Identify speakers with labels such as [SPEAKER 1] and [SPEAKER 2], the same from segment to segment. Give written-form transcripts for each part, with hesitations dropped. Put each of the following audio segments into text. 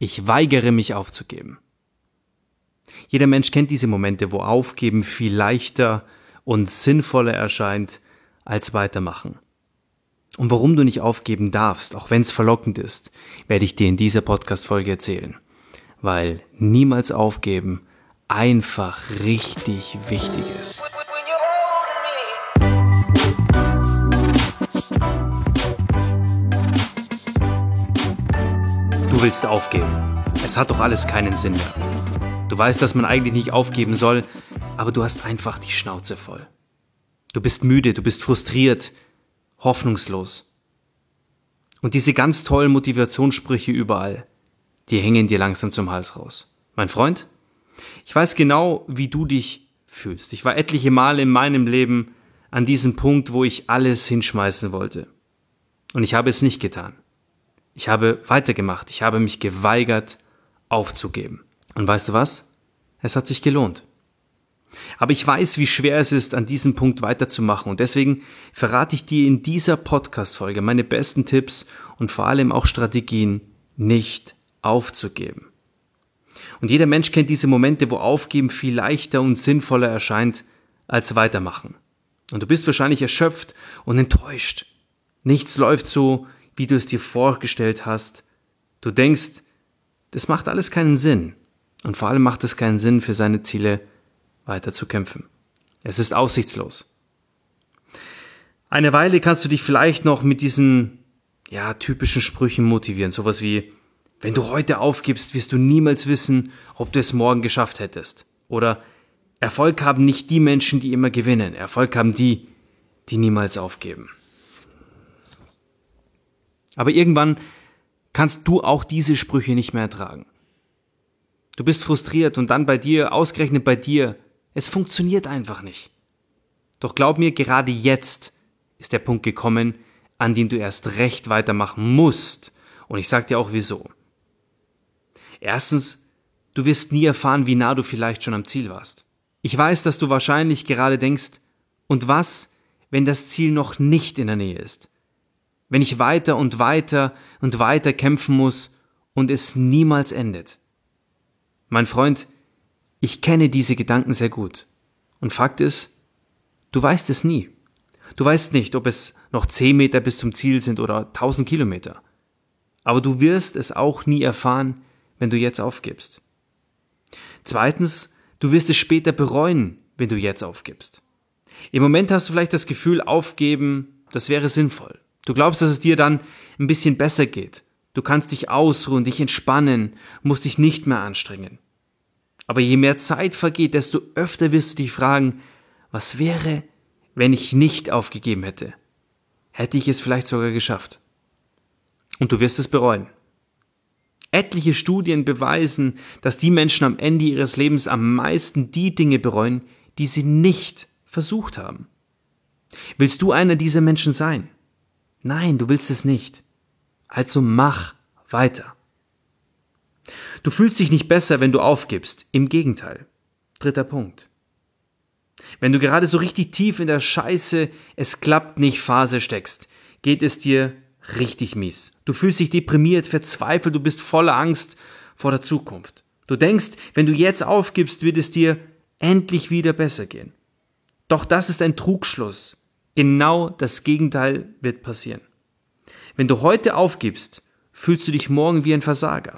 [SPEAKER 1] Ich weigere mich aufzugeben. Jeder Mensch kennt diese Momente, wo Aufgeben viel leichter und sinnvoller erscheint als Weitermachen. Und warum du nicht aufgeben darfst, auch wenn es verlockend ist, werde ich dir in dieser Podcast-Folge erzählen. Weil niemals aufgeben einfach richtig wichtig ist. Du willst aufgeben. Es hat doch alles keinen Sinn mehr. Du weißt, dass man eigentlich nicht aufgeben soll, aber du hast einfach die Schnauze voll. Du bist müde, du bist frustriert, hoffnungslos. Und diese ganz tollen Motivationssprüche überall, die hängen dir langsam zum Hals raus. Mein Freund, ich weiß genau, wie du dich fühlst. Ich war etliche Male in meinem Leben an diesem Punkt, wo ich alles hinschmeißen wollte. Und ich habe es nicht getan. Ich habe weitergemacht. Ich habe mich geweigert, aufzugeben. Und weißt du was? Es hat sich gelohnt. Aber ich weiß, wie schwer es ist, an diesem Punkt weiterzumachen. Und deswegen verrate ich dir in dieser Podcast-Folge meine besten Tipps und vor allem auch Strategien, nicht aufzugeben. Und jeder Mensch kennt diese Momente, wo Aufgeben viel leichter und sinnvoller erscheint als Weitermachen. Und du bist wahrscheinlich erschöpft und enttäuscht. Nichts läuft so, wie du es dir vorgestellt hast. Du denkst, das macht alles keinen Sinn. Und vor allem macht es keinen Sinn, für seine Ziele weiter zu kämpfen. Es ist aussichtslos. Eine Weile kannst du dich vielleicht noch mit diesen typischen Sprüchen motivieren. Sowas wie, wenn du heute aufgibst, wirst du niemals wissen, ob du es morgen geschafft hättest. Oder Erfolg haben nicht die Menschen, die immer gewinnen. Erfolg haben die, die niemals aufgeben. Aber irgendwann kannst du auch diese Sprüche nicht mehr ertragen. Du bist frustriert und dann ausgerechnet bei dir, es funktioniert einfach nicht. Doch glaub mir, gerade jetzt ist der Punkt gekommen, an dem du erst recht weitermachen musst. Und ich sag dir auch wieso. Erstens, du wirst nie erfahren, wie nah du vielleicht schon am Ziel warst. Ich weiß, dass du wahrscheinlich gerade denkst, und was, wenn das Ziel noch nicht in der Nähe ist? Wenn ich weiter und weiter und weiter kämpfen muss und es niemals endet. Mein Freund, ich kenne diese Gedanken sehr gut. Und Fakt ist, du weißt es nie. Du weißt nicht, ob es noch 10 Meter bis zum Ziel sind oder 1000 Kilometer. Aber du wirst es auch nie erfahren, wenn du jetzt aufgibst. Zweitens, du wirst es später bereuen, wenn du jetzt aufgibst. Im Moment hast du vielleicht das Gefühl, aufgeben, das wäre sinnvoll. Du glaubst, dass es dir dann ein bisschen besser geht. Du kannst dich ausruhen, dich entspannen, musst dich nicht mehr anstrengen. Aber je mehr Zeit vergeht, desto öfter wirst du dich fragen, was wäre, wenn ich nicht aufgegeben hätte? Hätte ich es vielleicht sogar geschafft? Und du wirst es bereuen. Etliche Studien beweisen, dass die Menschen am Ende ihres Lebens am meisten die Dinge bereuen, die sie nicht versucht haben. Willst du einer dieser Menschen sein? Nein, du willst es nicht. Also mach weiter. Du fühlst dich nicht besser, wenn du aufgibst. Im Gegenteil. 3. Punkt. Wenn du gerade so richtig tief in der Scheiße, es klappt nicht Phase steckst, geht es dir richtig mies. Du fühlst dich deprimiert, verzweifelt, du bist voller Angst vor der Zukunft. Du denkst, wenn du jetzt aufgibst, wird es dir endlich wieder besser gehen. Doch das ist ein Trugschluss. Genau das Gegenteil wird passieren. Wenn du heute aufgibst, fühlst du dich morgen wie ein Versager.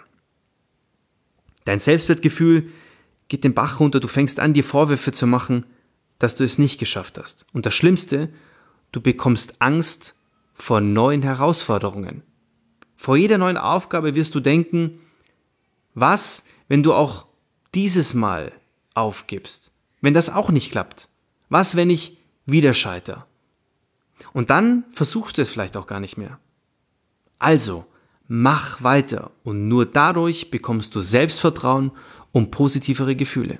[SPEAKER 1] Dein Selbstwertgefühl geht den Bach runter, du fängst an, dir Vorwürfe zu machen, dass du es nicht geschafft hast. Und das Schlimmste, du bekommst Angst vor neuen Herausforderungen. Vor jeder neuen Aufgabe wirst du denken, was, wenn du auch dieses Mal aufgibst? Wenn das auch nicht klappt? Was, wenn ich wieder scheitere? Und dann versuchst du es vielleicht auch gar nicht mehr. Also, mach weiter und nur dadurch bekommst du Selbstvertrauen und positivere Gefühle.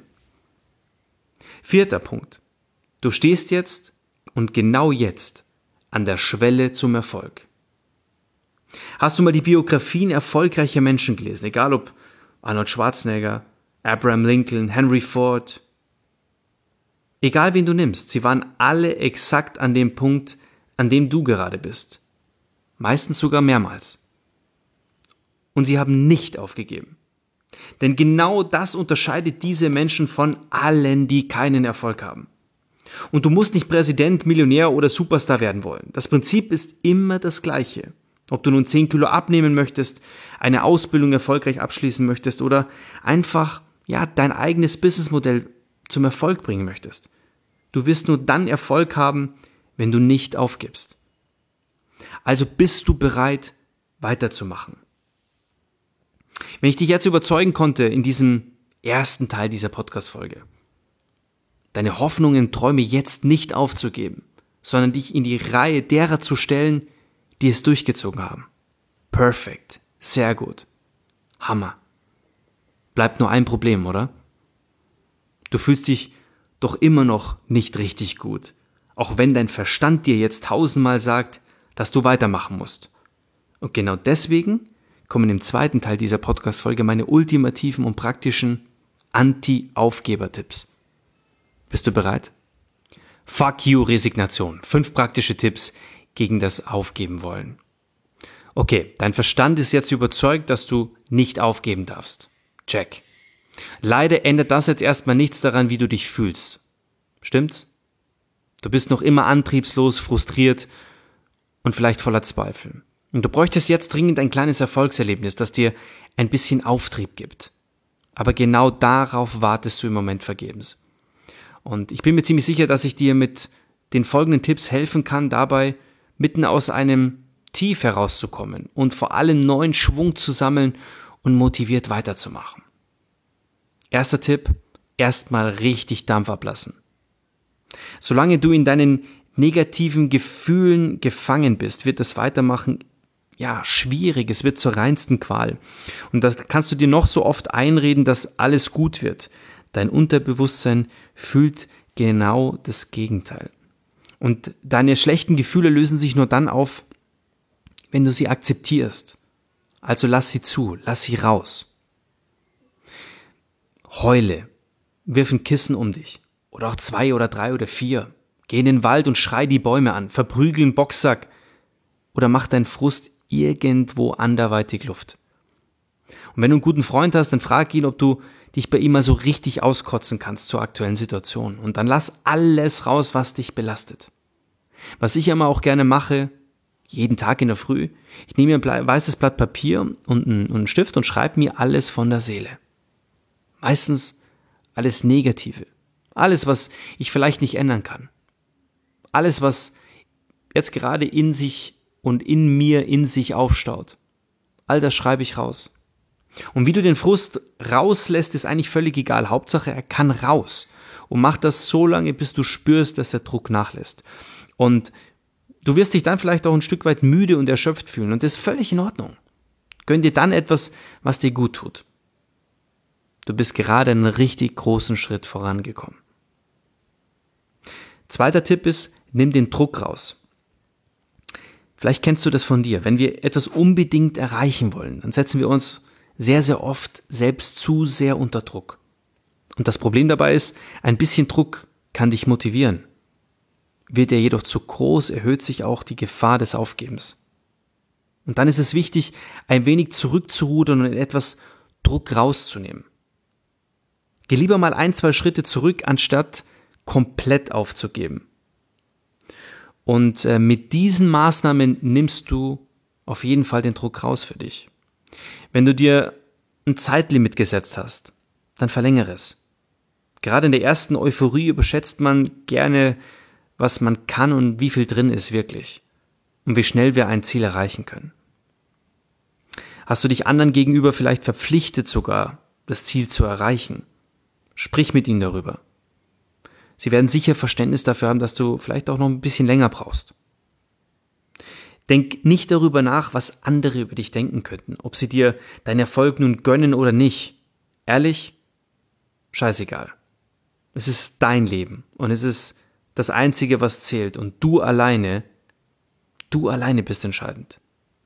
[SPEAKER 1] 4. Punkt. Du stehst jetzt und genau jetzt an der Schwelle zum Erfolg. Hast du mal die Biografien erfolgreicher Menschen gelesen, egal ob Arnold Schwarzenegger, Abraham Lincoln, Henry Ford? Egal wen du nimmst, sie waren alle exakt an dem Punkt, an dem du gerade bist. Meistens sogar mehrmals. und sie haben nicht aufgegeben. Denn genau das unterscheidet diese Menschen von allen, die keinen Erfolg haben. Und du musst nicht Präsident, Millionär oder Superstar werden wollen. Das Prinzip ist immer das gleiche. Ob du nun 10 Kilo abnehmen möchtest, eine Ausbildung erfolgreich abschließen möchtest oder einfach dein eigenes Businessmodell zum Erfolg bringen möchtest. Du wirst nur dann Erfolg haben, wenn du nicht aufgibst. Also bist du bereit, weiterzumachen. Wenn ich dich jetzt überzeugen konnte in diesem ersten Teil dieser Podcast-Folge, deine Hoffnungen, Träume jetzt nicht aufzugeben, sondern dich in die Reihe derer zu stellen, die es durchgezogen haben. Perfekt. Sehr gut. Hammer. Bleibt nur ein Problem, oder? Du fühlst dich doch immer noch nicht richtig gut, auch wenn dein Verstand dir jetzt 1000-mal sagt, dass du weitermachen musst. Und genau deswegen kommen im zweiten Teil dieser Podcast-Folge meine ultimativen und praktischen Anti-Aufgeber-Tipps. Bist du bereit? Fuck you, Resignation. 5 praktische Tipps gegen das Aufgeben wollen. Okay, dein Verstand ist jetzt überzeugt, dass du nicht aufgeben darfst. Check. Leider ändert das jetzt erstmal nichts daran, wie du dich fühlst. Stimmt's? Du bist noch immer antriebslos, frustriert und vielleicht voller Zweifel. Und du bräuchtest jetzt dringend ein kleines Erfolgserlebnis, das dir ein bisschen Auftrieb gibt. Aber genau darauf wartest du im Moment vergebens. Und ich bin mir ziemlich sicher, dass ich dir mit den folgenden Tipps helfen kann, dabei mitten aus einem Tief herauszukommen und vor allem neuen Schwung zu sammeln und motiviert weiterzumachen. Erster Tipp, erstmal richtig Dampf ablassen. Solange du in deinen negativen Gefühlen gefangen bist, wird das Weitermachen schwierig, es wird zur reinsten Qual. Und das kannst du dir noch so oft einreden, dass alles gut wird. Dein Unterbewusstsein fühlt genau das Gegenteil. Und deine schlechten Gefühle lösen sich nur dann auf, wenn du sie akzeptierst. Also lass sie zu, lass sie raus. Heule, wirf ein Kissen um dich. Oder auch 2 oder 3 oder 4. Geh in den Wald und schrei die Bäume an. Verprügel einen Boxsack. Oder mach deinen Frust irgendwo anderweitig Luft. Und wenn du einen guten Freund hast, dann frag ihn, ob du dich bei ihm mal so richtig auskotzen kannst zur aktuellen Situation. Und dann lass alles raus, was dich belastet. Was ich immer auch gerne mache, jeden Tag in der Früh, ich nehme mir ein weißes Blatt Papier und einen Stift und schreibe mir alles von der Seele. Meistens alles Negative. Alles, was ich vielleicht nicht ändern kann. Alles, was jetzt gerade in sich und in mir in sich aufstaut. All das schreibe ich raus. Und wie du den Frust rauslässt, ist eigentlich völlig egal. Hauptsache, er kann raus. Und mach das so lange, bis du spürst, dass der Druck nachlässt. Und du wirst dich dann vielleicht auch ein Stück weit müde und erschöpft fühlen. Und das ist völlig in Ordnung. Gönn dir dann etwas, was dir gut tut. Du bist gerade einen richtig großen Schritt vorangekommen. Zweiter Tipp ist, nimm den Druck raus. Vielleicht kennst du das von dir. Wenn wir etwas unbedingt erreichen wollen, dann setzen wir uns sehr, sehr oft selbst zu sehr unter Druck. Und das Problem dabei ist, ein bisschen Druck kann dich motivieren. Wird er jedoch zu groß, erhöht sich auch die Gefahr des Aufgebens. Und dann ist es wichtig, ein wenig zurückzurudern und etwas Druck rauszunehmen. Geh lieber mal 1, 2 Schritte zurück, anstatt komplett aufzugeben. Und mit diesen Maßnahmen nimmst du auf jeden Fall den Druck raus für dich. Wenn du dir ein Zeitlimit gesetzt hast, dann verlängere es. Gerade in der ersten Euphorie überschätzt man gerne, was man kann und wie viel drin ist wirklich. Und wie schnell wir ein Ziel erreichen können. Hast du dich anderen gegenüber vielleicht verpflichtet sogar, das Ziel zu erreichen? Sprich mit ihnen darüber. Sie werden sicher Verständnis dafür haben, dass du vielleicht auch noch ein bisschen länger brauchst. Denk nicht darüber nach, was andere über dich denken könnten, ob sie dir deinen Erfolg nun gönnen oder nicht. Ehrlich? Scheißegal. Es ist dein Leben und es ist das Einzige, was zählt und du alleine bist entscheidend.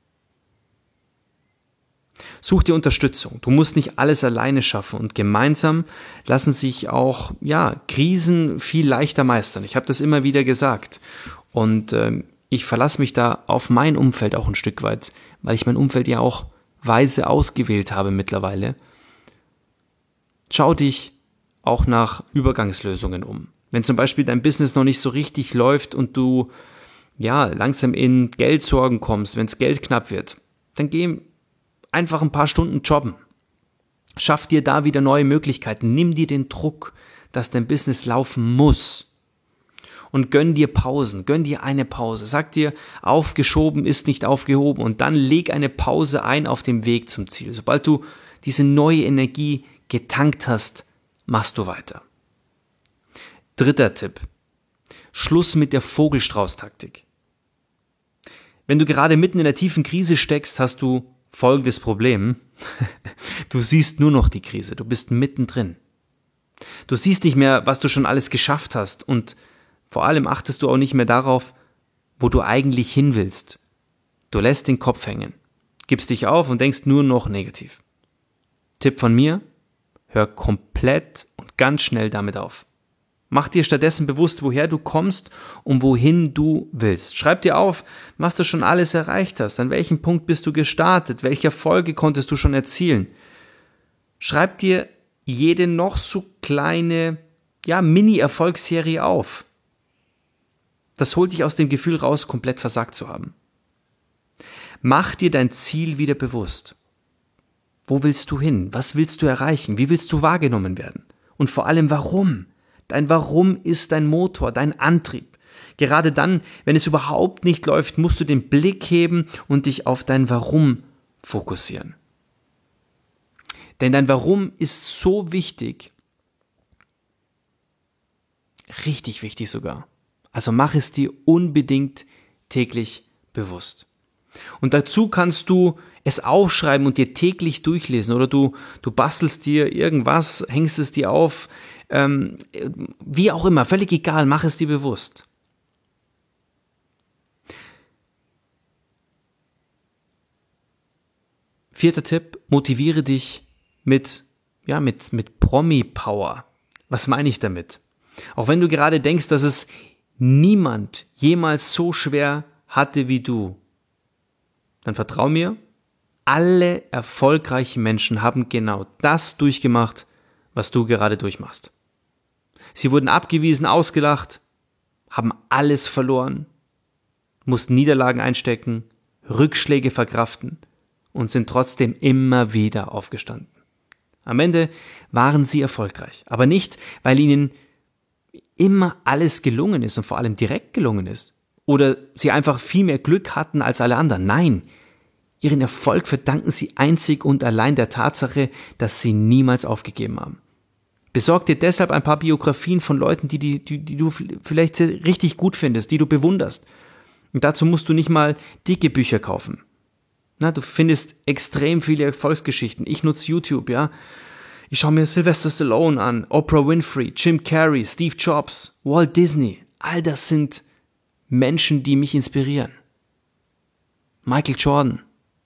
[SPEAKER 1] Such dir Unterstützung. Du musst nicht alles alleine schaffen und gemeinsam lassen sich auch Krisen viel leichter meistern. Ich habe das immer wieder gesagt und ich verlasse mich da auf mein Umfeld auch ein Stück weit, weil ich mein Umfeld ja auch weise ausgewählt habe mittlerweile. Schau dich auch nach Übergangslösungen um. Wenn zum Beispiel dein Business noch nicht so richtig läuft und du langsam in Geldsorgen kommst, wenn es Geld knapp wird, dann geh einfach ein paar Stunden jobben. Schaff dir da wieder neue Möglichkeiten. Nimm dir den Druck, dass dein Business laufen muss. Und gönn dir Pausen, gönn dir eine Pause. Sag dir, aufgeschoben ist nicht aufgehoben und dann leg eine Pause ein auf dem Weg zum Ziel. Sobald du diese neue Energie getankt hast, machst du weiter. 3. Tipp. Schluss mit der Vogelstrauß-Taktik. Wenn du gerade mitten in der tiefen Krise steckst, hast du folgendes Problem. Du siehst nur noch die Krise, du bist mittendrin. Du siehst nicht mehr, was du schon alles geschafft hast und vor allem achtest du auch nicht mehr darauf, wo du eigentlich hin willst. Du lässt den Kopf hängen, gibst dich auf und denkst nur noch negativ. Tipp von mir, hör komplett und ganz schnell damit auf. Mach dir stattdessen bewusst, woher du kommst und wohin du willst. Schreib dir auf, was du schon alles erreicht hast, an welchem Punkt bist du gestartet, welche Erfolge konntest du schon erzielen. Schreib dir jede noch so kleine, Mini-Erfolgsserie auf. Das holt dich aus dem Gefühl raus, komplett versagt zu haben. Mach dir dein Ziel wieder bewusst. Wo willst du hin? Was willst du erreichen? Wie willst du wahrgenommen werden? Und vor allem, warum? Dein Warum ist dein Motor, dein Antrieb. Gerade dann, wenn es überhaupt nicht läuft, musst du den Blick heben und dich auf dein Warum fokussieren. Denn dein Warum ist so wichtig, richtig wichtig sogar. Also mach es dir unbedingt täglich bewusst. Und dazu kannst du es aufschreiben und dir täglich durchlesen oder du bastelst dir irgendwas, hängst es dir auf, wie auch immer, völlig egal, mach es dir bewusst. Vierter Tipp, motiviere dich mit Promi-Power. Was meine ich damit? Auch wenn du gerade denkst, dass es niemand jemals so schwer hatte wie du, dann vertrau mir, alle erfolgreichen Menschen haben genau das durchgemacht, was du gerade durchmachst. Sie wurden abgewiesen, ausgelacht, haben alles verloren, mussten Niederlagen einstecken, Rückschläge verkraften und sind trotzdem immer wieder aufgestanden. Am Ende waren sie erfolgreich, aber nicht, weil ihnen immer alles gelungen ist und vor allem direkt gelungen ist oder sie einfach viel mehr Glück hatten als alle anderen. Nein, ihren Erfolg verdanken sie einzig und allein der Tatsache, dass sie niemals aufgegeben haben. Besorg dir deshalb ein paar Biografien von Leuten, die du vielleicht richtig gut findest, die du bewunderst. Und dazu musst du nicht mal dicke Bücher kaufen. Du findest extrem viele Erfolgsgeschichten. Ich nutze YouTube, Ich schaue mir Sylvester Stallone an, Oprah Winfrey, Jim Carrey, Steve Jobs, Walt Disney. All das sind Menschen, die mich inspirieren. Michael Jordan.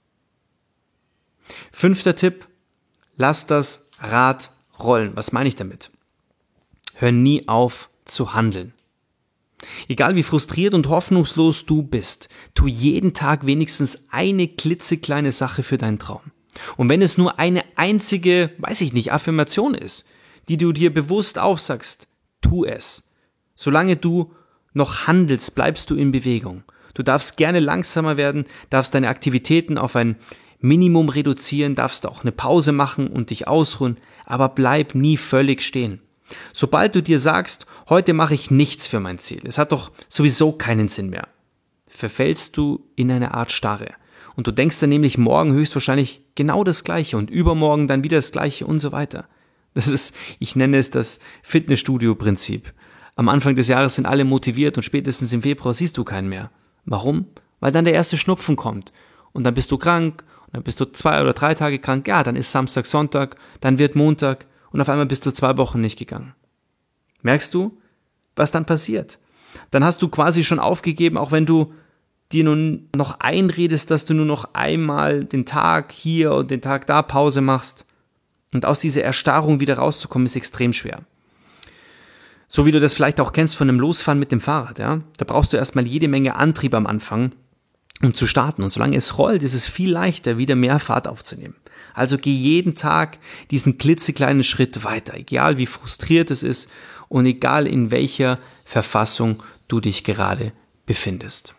[SPEAKER 1] 5. Tipp, lass das Rad rollen. Was meine ich damit? Hör nie auf zu handeln. Egal wie frustriert und hoffnungslos du bist, tu jeden Tag wenigstens eine klitzekleine Sache für deinen Traum. Und wenn es nur eine einzige, Affirmation ist, die du dir bewusst aufsagst, tu es. Solange du noch handelst, bleibst du in Bewegung. Du darfst gerne langsamer werden, darfst deine Aktivitäten auf ein Minimum reduzieren, darfst auch eine Pause machen und dich ausruhen, aber bleib nie völlig stehen. Sobald du dir sagst, heute mache ich nichts für mein Ziel, es hat doch sowieso keinen Sinn mehr, verfällst du in eine Art Starre. Und du denkst dann nämlich morgen höchstwahrscheinlich genau das Gleiche und übermorgen dann wieder das Gleiche und so weiter. Ich nenne es das Fitnessstudio-Prinzip. Am Anfang des Jahres sind alle motiviert und spätestens im Februar siehst du keinen mehr. Warum? Weil dann der erste Schnupfen kommt und dann bist du krank und dann bist du 2 oder 3 Tage krank, dann ist Samstag, Sonntag, dann wird Montag und auf einmal bist du 2 Wochen nicht gegangen. Merkst du, was dann passiert? Dann hast du quasi schon aufgegeben, auch wenn du dir nun noch einredest, dass du nur noch einmal den Tag hier und den Tag da Pause machst. Und aus dieser Erstarrung wieder rauszukommen, ist extrem schwer. So wie du das vielleicht auch kennst von einem Losfahren mit dem Fahrrad. Da brauchst du erstmal jede Menge Antrieb am Anfang. um zu starten. Und solange es rollt, ist es viel leichter, wieder mehr Fahrt aufzunehmen. Also geh jeden Tag diesen klitzekleinen Schritt weiter, egal wie frustriert es ist und egal in welcher Verfassung du dich gerade befindest.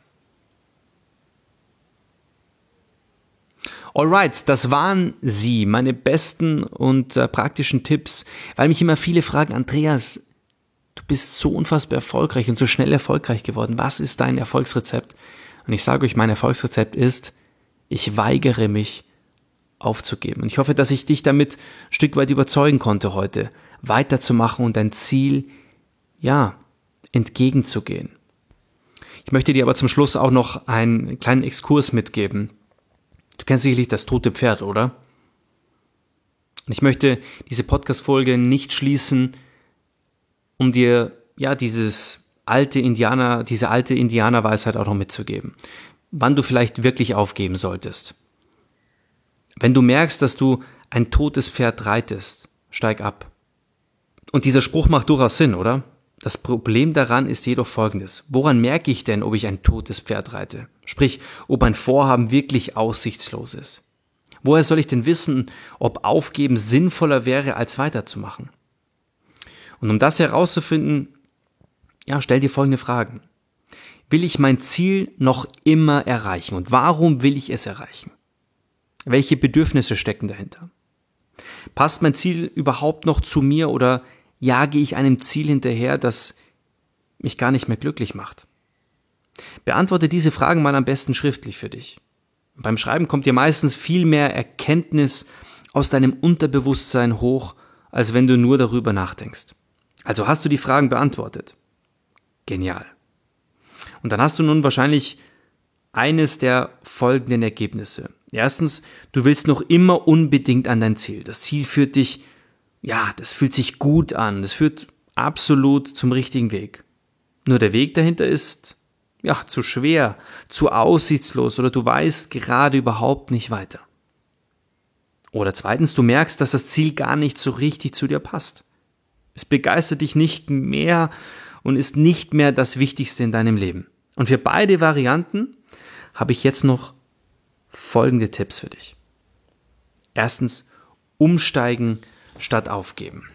[SPEAKER 1] Alright, das waren sie, meine besten und praktischen Tipps, weil mich immer viele fragen, Andreas, du bist so unfassbar erfolgreich und so schnell erfolgreich geworden. Was ist dein Erfolgsrezept? Und ich sage euch, mein Erfolgsrezept ist, ich weigere mich aufzugeben. Und ich hoffe, dass ich dich damit ein Stück weit überzeugen konnte heute, weiterzumachen und dein Ziel, entgegenzugehen. Ich möchte dir aber zum Schluss auch noch einen kleinen Exkurs mitgeben. Du kennst sicherlich das tote Pferd, oder? Und ich möchte diese Podcast-Folge nicht schließen, um dir diese alte Indianerweisheit auch noch mitzugeben. Wann du vielleicht wirklich aufgeben solltest. Wenn du merkst, dass du ein totes Pferd reitest, steig ab. Und dieser Spruch macht durchaus Sinn, oder? Das Problem daran ist jedoch folgendes. Woran merke ich denn, ob ich ein totes Pferd reite? Sprich, ob ein Vorhaben wirklich aussichtslos ist. Woher soll ich denn wissen, ob Aufgeben sinnvoller wäre, als weiterzumachen? Und um das herauszufinden, stell dir folgende Fragen. Will ich mein Ziel noch immer erreichen? Und warum will ich es erreichen? Welche Bedürfnisse stecken dahinter? Passt mein Ziel überhaupt noch zu mir oder jage ich einem Ziel hinterher, das mich gar nicht mehr glücklich macht? Beantworte diese Fragen mal am besten schriftlich für dich. Beim Schreiben kommt dir meistens viel mehr Erkenntnis aus deinem Unterbewusstsein hoch, als wenn du nur darüber nachdenkst. Also hast du die Fragen beantwortet. Genial. Und dann hast du nun wahrscheinlich eines der folgenden Ergebnisse. Erstens, du willst noch immer unbedingt an dein Ziel. Das Ziel führt dich, das fühlt sich gut an. Das führt absolut zum richtigen Weg. Nur der Weg dahinter ist, zu schwer, zu aussichtslos oder du weißt gerade überhaupt nicht weiter. Oder zweitens, du merkst, dass das Ziel gar nicht so richtig zu dir passt. Es begeistert dich nicht mehr und ist nicht mehr das Wichtigste in deinem Leben. Und für beide Varianten habe ich jetzt noch folgende Tipps für dich. Erstens, umsteigen statt aufgeben.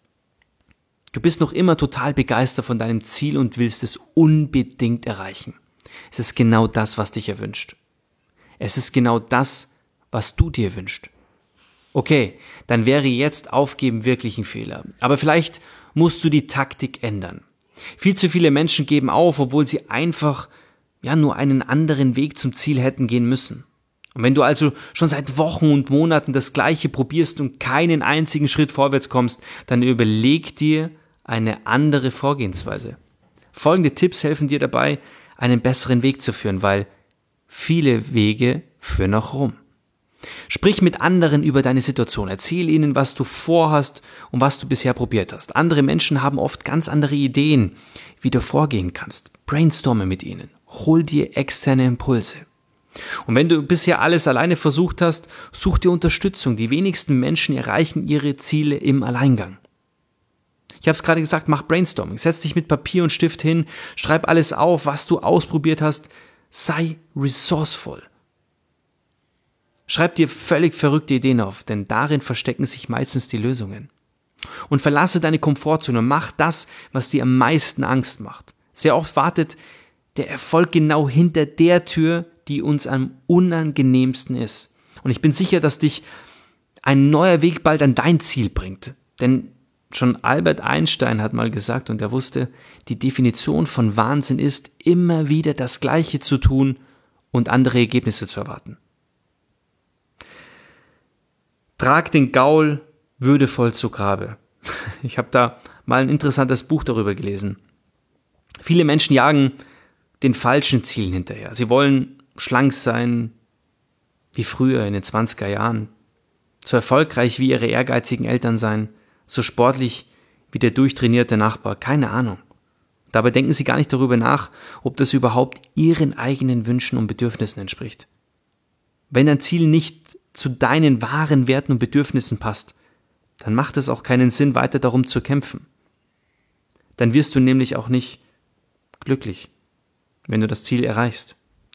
[SPEAKER 1] Du bist noch immer total begeistert von deinem Ziel und willst es unbedingt erreichen. Es ist genau das, was dich erwünscht. Es ist genau das, was du dir wünschst. Okay, dann wäre jetzt Aufgeben wirklich ein Fehler. Aber vielleicht musst du die Taktik ändern. Viel zu viele Menschen geben auf, obwohl sie einfach nur einen anderen Weg zum Ziel hätten gehen müssen. Und wenn du also schon seit Wochen und Monaten das Gleiche probierst und keinen einzigen Schritt vorwärts kommst, dann überleg dir eine andere Vorgehensweise. Folgende Tipps helfen dir dabei, einen besseren Weg zu führen, weil viele Wege führen auch Rom. Sprich mit anderen über deine Situation. Erzähl ihnen, was du vorhast und was du bisher probiert hast. Andere Menschen haben oft ganz andere Ideen, wie du vorgehen kannst. Brainstorme mit ihnen. Hol dir externe Impulse. Und wenn du bisher alles alleine versucht hast, such dir Unterstützung. Die wenigsten Menschen erreichen ihre Ziele im Alleingang. Ich habe es gerade gesagt, mach Brainstorming. Setz dich mit Papier und Stift hin, schreib alles auf, was du ausprobiert hast. Sei resourceful. Schreib dir völlig verrückte Ideen auf, denn darin verstecken sich meistens die Lösungen. Und verlasse deine Komfortzone und mach das, was dir am meisten Angst macht. Sehr oft wartet der Erfolg genau hinter der Tür, die uns am unangenehmsten ist. Und ich bin sicher, dass dich ein neuer Weg bald an dein Ziel bringt. Denn schon Albert Einstein hat mal gesagt und er wusste, die Definition von Wahnsinn ist, immer wieder das Gleiche zu tun und andere Ergebnisse zu erwarten. Trag den Gaul würdevoll zu Grabe. Ich habe da mal ein interessantes Buch darüber gelesen. Viele Menschen jagen den falschen Zielen hinterher. Sie wollen schlank sein wie früher in den 20er Jahren, so erfolgreich wie ihre ehrgeizigen Eltern sein, so sportlich wie der durchtrainierte Nachbar, keine Ahnung. Dabei denken sie gar nicht darüber nach, ob das überhaupt ihren eigenen Wünschen und Bedürfnissen entspricht. Wenn dein Ziel nicht zu deinen wahren Werten und Bedürfnissen passt, dann macht es auch keinen Sinn, weiter darum zu kämpfen. Dann wirst du nämlich auch nicht glücklich, wenn du das Ziel erreichst.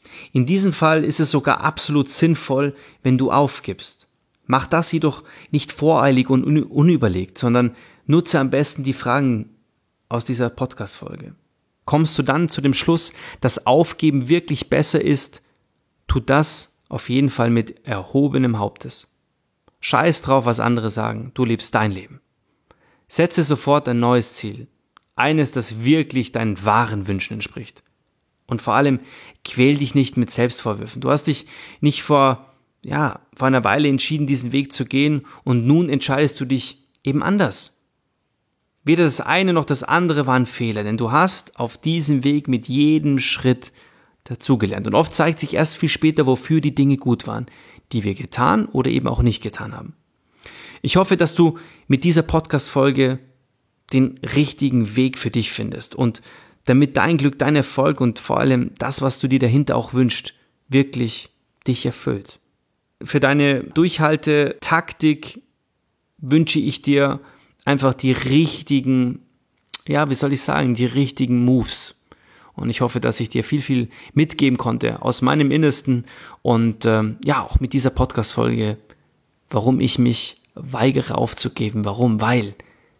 [SPEAKER 1] In diesem Fall ist es sogar absolut sinnvoll, wenn du aufgibst. Mach das jedoch nicht voreilig und unüberlegt, sondern nutze am besten die Fragen aus dieser Podcast-Folge. Kommst du dann zu dem Schluss, dass Aufgeben wirklich besser ist, tu das auf jeden Fall mit erhobenem Hauptes. Scheiß drauf, was andere sagen, du lebst dein Leben. Setze sofort ein neues Ziel, eines, das wirklich deinen wahren Wünschen entspricht. Und vor allem, quäl dich nicht mit Selbstvorwürfen. Du hast dich nicht vor einer Weile entschieden, diesen Weg zu gehen und nun entscheidest du dich eben anders. Weder das eine noch das andere war ein Fehler, denn du hast auf diesem Weg mit jedem Schritt dazugelernt. Und oft zeigt sich erst viel später, wofür die Dinge gut waren, die wir getan oder eben auch nicht getan haben. Ich hoffe, dass du mit dieser Podcast-Folge den richtigen Weg für dich findest und damit dein Glück, dein Erfolg und vor allem das, was du dir dahinter auch wünschst, wirklich dich erfüllt. Für deine Durchhaltetaktik wünsche ich dir einfach die richtigen, die richtigen Moves. Und ich hoffe, dass ich dir viel mitgeben konnte aus meinem Innersten und auch mit dieser Podcast-Folge, warum ich mich weigere aufzugeben. Warum? Weil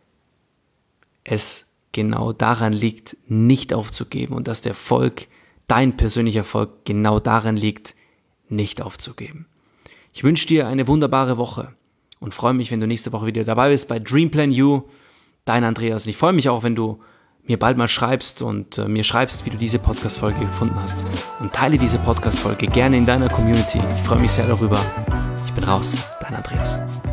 [SPEAKER 1] es genau daran liegt, nicht aufzugeben und dass der Erfolg, dein persönlicher Erfolg, genau daran liegt, nicht aufzugeben. Ich wünsche dir eine wunderbare Woche und freue mich, wenn du nächste Woche wieder dabei bist bei Dream Plan You, dein Andreas. Und ich freue mich auch, wenn du mir bald mal schreibst und mir schreibst, wie du diese Podcast-Folge gefunden hast. Und teile diese Podcast-Folge gerne in deiner Community. Ich freue mich sehr darüber. Ich bin raus, dein Andreas.